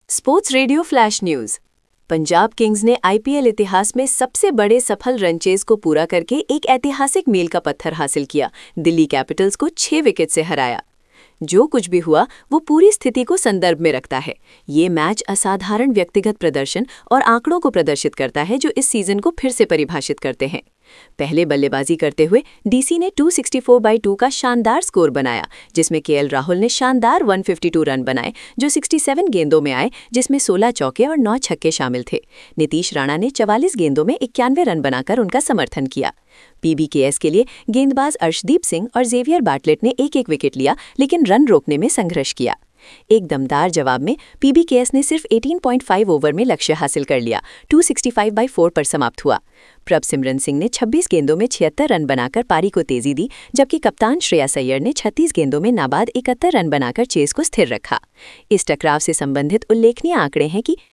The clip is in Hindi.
Sports radio flash news. Punjab Kings ने आईपीएल इतिहास में सबसे बड़े सफल रन चेज को पूरा करके एक ऐतिहासिक मील का पत्थर हासिल किया। दिल्ली कैपिटल्स को 6 विकेट से हराया। जो कुछ भी हुआ वो पूरी स्थिति को संदर्भ में रखता है। ये मैच असाधारण व्यक्तिगत प्रदर्शन और आंकड़ों को प्रदर्शित करता है जो इस सीजन को फिर से परिभाषित करते हैं। पहले बल्लेबाजी करते हुए डीसी ने 264/2 का शानदार स्कोर बनाया, जिसमें केएल राहुल ने शानदार 152 रन बनाए जो 67 गेंदों में आए, जिसमें 16 चौके और 9 छक्के शामिल थे। नीतीश राणा ने 44 गेंदों में 91 रन बनाकर उनका समर्थन किया। पीबीकेएस के लिए गेंदबाज अर्शदीप सिंह और जेवियर बार्टलेट ने एक विकेट लिया, लेकिन रन रोकने में संघर्ष किया। एक दमदार जवाब में पीबीकेएस ने सिर्फ 18.5 ओवर में लक्ष्य हासिल कर लिया। 265/4 पर समाप्त हुआ। प्रभसिमरन सिंह ने 26 गेंदों में 76 रन बनाकर पारी को तेजी दी, जबकि कप्तान श्रेयस अय्यर ने 36 गेंदों में नाबाद 71 रन बनाकर चेस को स्थिर रखा। इस टकराव से संबंधित उल्लेखनीय आंकड़े हैं कि